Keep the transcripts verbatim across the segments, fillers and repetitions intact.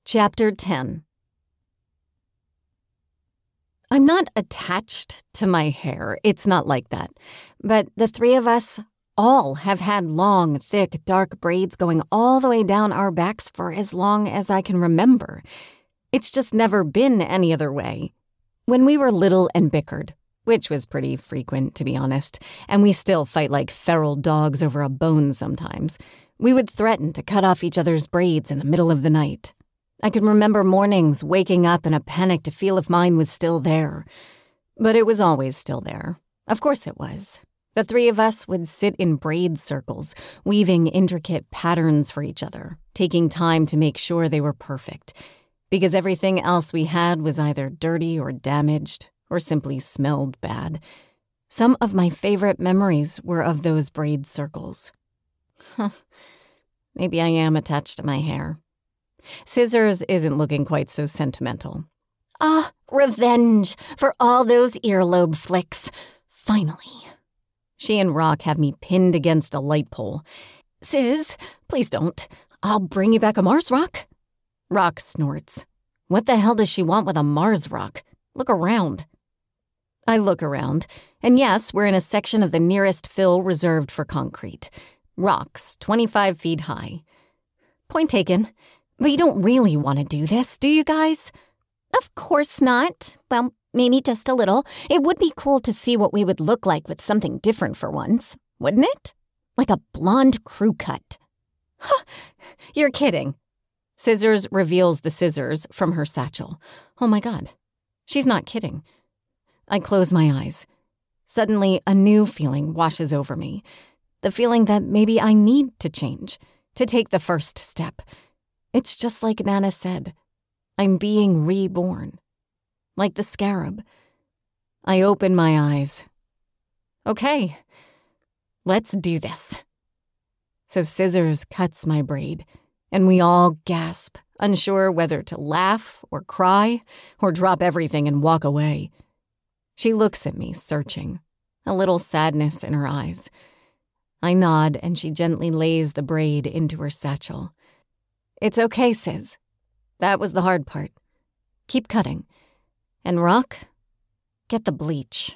Chapter ten. I'm not attached to my hair. It's not like that. But the three of us all have had long, thick, dark braids going all the way down our backs for as long as I can remember. It's just never been any other way. When we were little and bickered, which was pretty frequent, to be honest, and we still fight like feral dogs over a bone sometimes, we would threaten to cut off each other's braids in the middle of the night. I can remember mornings waking up in a panic to feel if mine was still there. But it was always still there. Of course it was. The three of us would sit in braid circles, weaving intricate patterns for each other, taking time to make sure they were perfect, because everything else we had was either dirty or damaged, or simply smelled bad. Some of my favorite memories were of those braid circles. Huh. Maybe I am attached to my hair. Scissors isn't looking quite so sentimental. Ah, revenge for all those earlobe flicks. Finally. She and Rock have me pinned against a light pole. Sis, please don't. I'll bring you back a Mars rock. Rock snorts. What the hell does she want with a Mars rock? Look around. I look around, and yes, we're in a section of the nearest fill reserved for concrete. Rocks, twenty-five feet high. Point taken. But you don't really want to do this, do you guys? Of course not. Well, maybe just a little. It would be cool to see what we would look like with something different for once, wouldn't it? Like a blonde crew cut. Huh, you're kidding. Scissors reveals the scissors from her satchel. Oh my God, she's not kidding. I close my eyes. Suddenly, a new feeling washes over me. The feeling that maybe I need to change, to take the first step. It's just like Nana said. I'm being reborn. Like the scarab. I open my eyes. Okay, let's do this. So Scissors cuts my braid, and we all gasp, unsure whether to laugh or cry or drop everything and walk away. She looks at me, searching, a little sadness in her eyes. I nod, and she gently lays the braid into her satchel. It's okay, Sis. That was the hard part. Keep cutting. And Rock, get the bleach.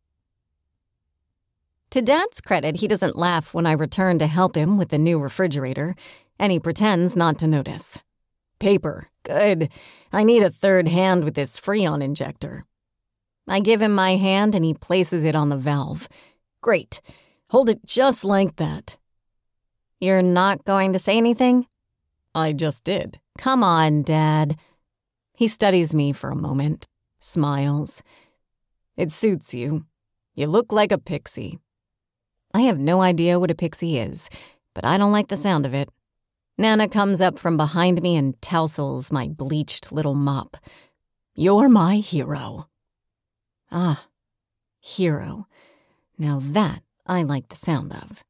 To Dad's credit, he doesn't laugh when I return to help him with the new refrigerator, and he pretends not to notice. Paper. Good. I need a third hand with this Freon injector. I give him my hand, and he places it on the valve. Great. Hold it just like that. You're not going to say anything? I just did. Come on, Dad. He studies me for a moment, smiles. It suits you. You look like a pixie. I have no idea what a pixie is, but I don't like the sound of it. Nana comes up from behind me and tousles my bleached little mop. You're my hero. Ah, hero. Now that I like the sound of.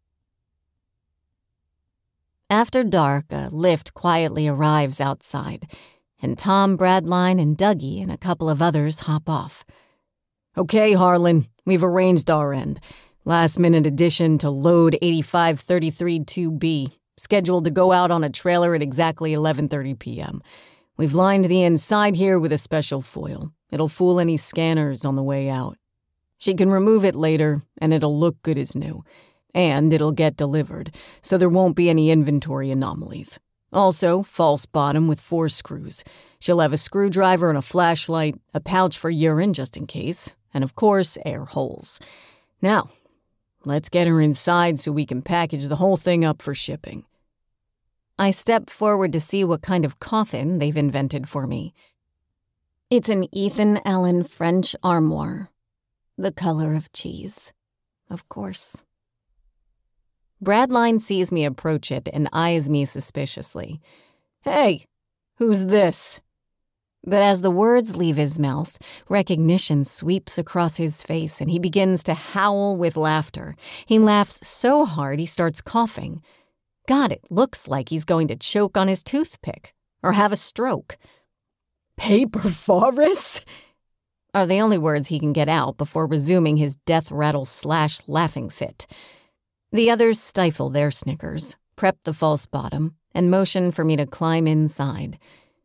After dark, a lift quietly arrives outside, and Tom, Bradline, and Dougie and a couple of others hop off. Okay, Harlan, we've arranged our end. Last-minute addition to load eighty-five thirty-three two B, scheduled to go out on a trailer at exactly eleven thirty p.m. We've lined the inside here with a special foil. It'll fool any scanners on the way out. She can remove it later, and it'll look good as new. And it'll get delivered, so there won't be any inventory anomalies. Also, false bottom with four screws. She'll have a screwdriver and a flashlight, a pouch for urine just in case, and of course, air holes. Now, let's get her inside so we can package the whole thing up for shipping. I step forward to see what kind of coffin they've invented for me. It's an Ethan Allen French armoire. The color of cheese, of course. Bradline sees me approach it and eyes me suspiciously. Hey, who's this? But as the words leave his mouth, recognition sweeps across his face and he begins to howl with laughter. He laughs so hard he starts coughing. God, it looks like he's going to choke on his toothpick or have a stroke. Paper forest? Are the only words he can get out before resuming his death rattle slash laughing fit. The others stifle their snickers, prep the false bottom, and motion for me to climb inside.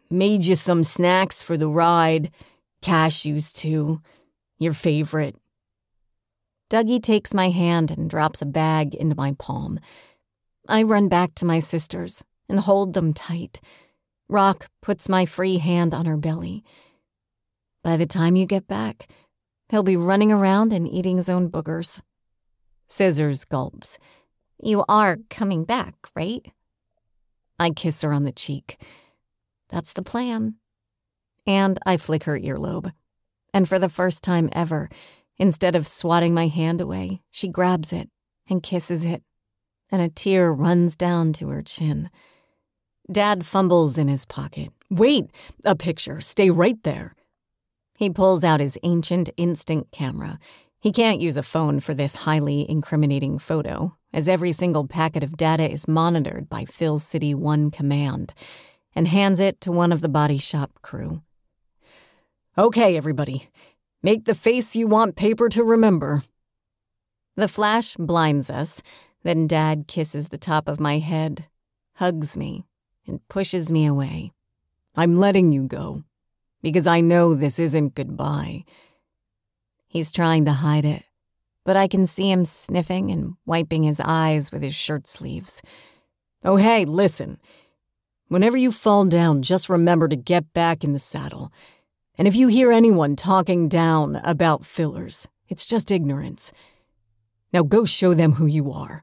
Made you some snacks for the ride. Cashews, too. Your favorite. Dougie takes my hand and drops a bag into my palm. I run back to my sisters and hold them tight. Rock puts my free hand on her belly. By the time you get back, he'll be running around and eating his own boogers. Scissors gulps. You are coming back, right? I kiss her on the cheek. That's the plan. And I flick her earlobe. And for the first time ever, instead of swatting my hand away, she grabs it and kisses it, and a tear runs down to her chin. Dad fumbles in his pocket. Wait, a picture. Stay right there. He pulls out his ancient instant camera. He can't use a phone for this highly incriminating photo, as every single packet of data is monitored by Phil City One Command, and hands it to one of the body shop crew. Okay, everybody. Make the face you want paper to remember. The flash blinds us, then Dad kisses the top of my head, hugs me, and pushes me away. I'm letting you go, because I know this isn't goodbye. He's trying to hide it, but I can see him sniffing and wiping his eyes with his shirt sleeves. Oh, hey, listen. Whenever you fall down, just remember to get back in the saddle. And if you hear anyone talking down about fillers, it's just ignorance. Now go show them who you are.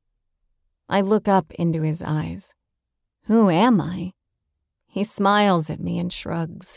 I look up into his eyes. Who am I? He smiles at me and shrugs.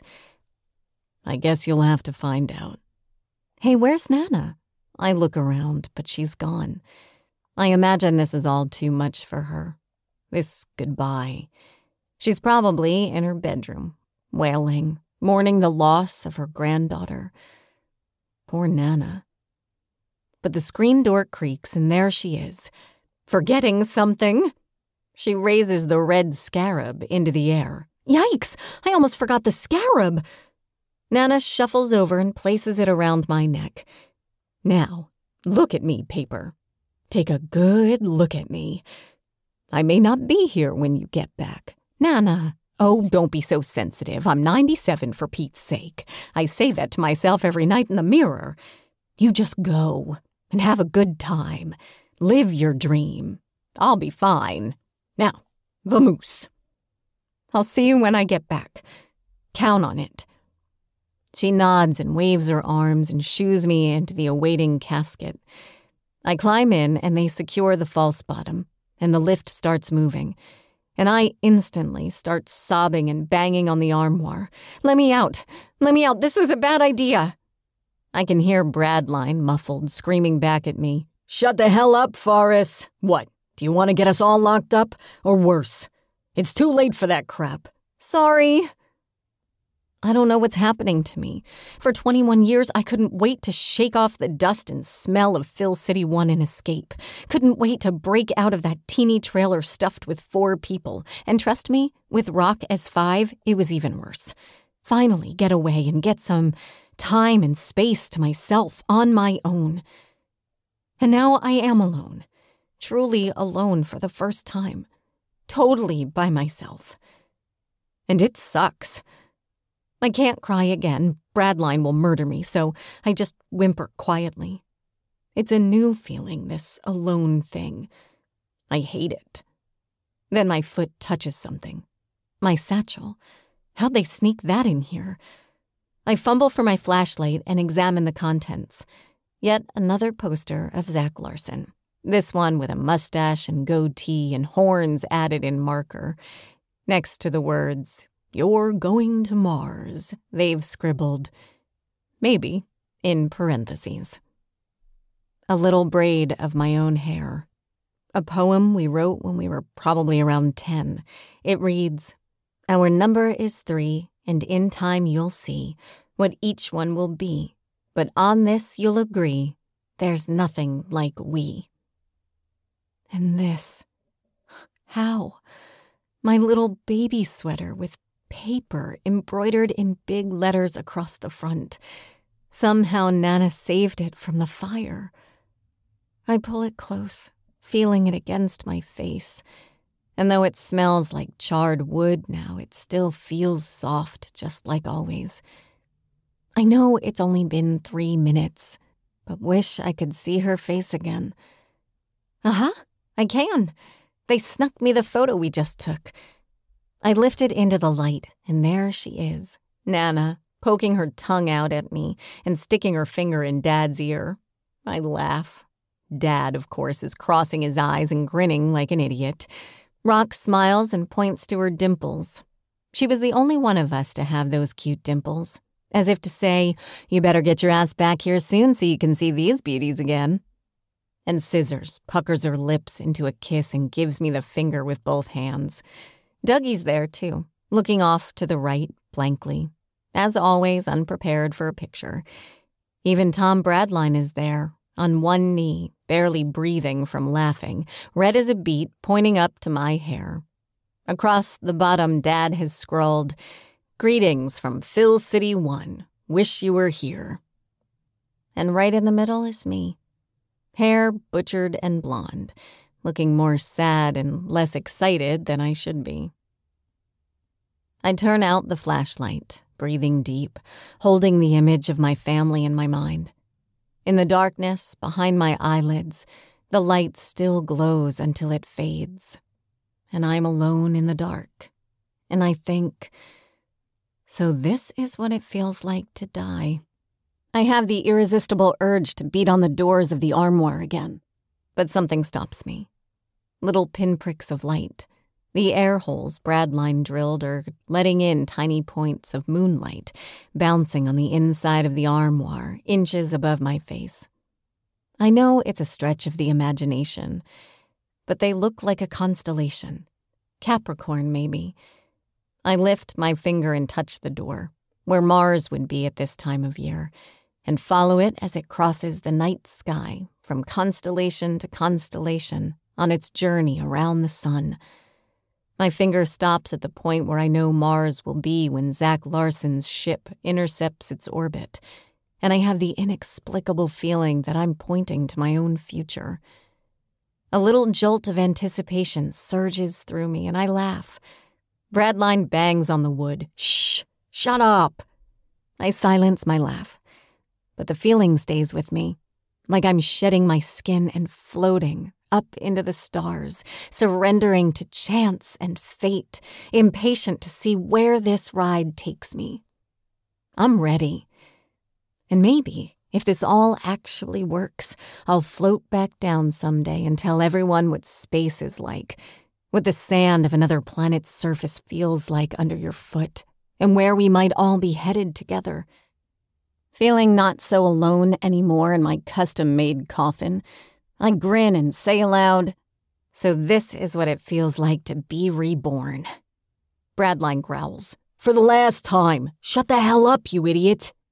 I guess you'll have to find out. Hey, where's Nana? I look around, but she's gone. I imagine this is all too much for her. This goodbye. She's probably in her bedroom, wailing, mourning the loss of her granddaughter. Poor Nana. But the screen door creaks, and there she is. Forgetting something. She raises the red scarab into the air. Yikes! I almost forgot the scarab! Nana shuffles over and places it around my neck. Now, look at me, Paper. Take a good look at me. I may not be here when you get back. Nana. Oh, don't be so sensitive. I'm ninety-seven for Pete's sake. I say that to myself every night in the mirror. You just go and have a good time. Live your dream. I'll be fine. Now, vamoose. I'll see you when I get back. Count on it. She nods and waves her arms and shoos me into the awaiting casket. I climb in and they secure the false bottom, and the lift starts moving. And I instantly start sobbing and banging on the armoire. Let me out! Let me out! This was a bad idea! I can hear Bradline, muffled, screaming back at me. Shut the hell up, Forrest! What, do you want to get us all locked up? Or worse? It's too late for that crap. Sorry. I don't know what's happening to me. For twenty-one years, I couldn't wait to shake off the dust and smell of Phil City One and escape. Couldn't wait to break out of that teeny trailer stuffed with four people. And trust me, with Rock as five, it was even worse. Finally get away and get some time and space to myself on my own. And now I am alone. Truly alone for the first time. Totally by myself. And it sucks. I can't cry again. Bradline will murder me, so I just whimper quietly. It's a new feeling, this alone thing. I hate it. Then my foot touches something. My satchel. How'd they sneak that in here? I fumble for my flashlight and examine the contents. Yet another poster of Zach Larson. This one with a mustache and goatee and horns added in marker. Next to the words, "You're going to Mars," they've scribbled, maybe, in parentheses. A little braid of my own hair. A poem we wrote when we were probably around ten. It reads, "Our number is three, and in time you'll see what each one will be. But on this you'll agree, there's nothing like we." And this. How? My little baby sweater with paper embroidered in big letters across the front. Somehow Nana saved it from the fire. I pull it close, feeling it against my face. And though it smells like charred wood now, it still feels soft, just like always. I know it's only been three minutes, but wish I could see her face again. Uh-huh, I can. They snuck me the photo we just took. I lifted into the light, and there she is, Nana, poking her tongue out at me and sticking her finger in Dad's ear. I laugh. Dad, of course, is crossing his eyes and grinning like an idiot. Rock smiles and points to her dimples. She was the only one of us to have those cute dimples, as if to say, you better get your ass back here soon so you can see these beauties again. And Scissors puckers her lips into a kiss and gives me the finger with both hands. Dougie's there, too, looking off to the right blankly, as always unprepared for a picture. Even Tom Bradline is there, on one knee, barely breathing from laughing, red as a beet, pointing up to my hair. Across the bottom, Dad has scrawled, "Greetings from Phil City One. Wish you were here." And right in the middle is me. Hair butchered and blonde, looking more sad and less excited than I should be. I turn out the flashlight, breathing deep, holding the image of my family in my mind. In the darkness, behind my eyelids, the light still glows until it fades. And I'm alone in the dark. And I think, so this is what it feels like to die. I have the irresistible urge to beat on the doors of the armoire again. But something stops me. Little pinpricks of light. The air holes Bradline drilled are letting in tiny points of moonlight, bouncing on the inside of the armoire, inches above my face. I know it's a stretch of the imagination, but they look like a constellation. Capricorn, maybe. I lift my finger and touch the door, where Mars would be at this time of year, and follow it as it crosses the night sky from constellation to constellation on its journey around the sun. My finger stops at the point where I know Mars will be when Zach Larson's ship intercepts its orbit, and I have the inexplicable feeling that I'm pointing to my own future. A little jolt of anticipation surges through me, and I laugh. Bradline bangs on the wood. Shh! Shut up! I silence my laugh, but the feeling stays with me, like I'm shedding my skin and floating up into the stars, surrendering to chance and fate, impatient to see where this ride takes me. I'm ready. And maybe, if this all actually works, I'll float back down someday and tell everyone what space is like, what the sand of another planet's surface feels like under your foot, and where we might all be headed together. Feeling not so alone anymore in my custom-made coffin, I grin and say aloud, "So this is what it feels like to be reborn." Bradline growls, "For the last time, shut the hell up, you idiot."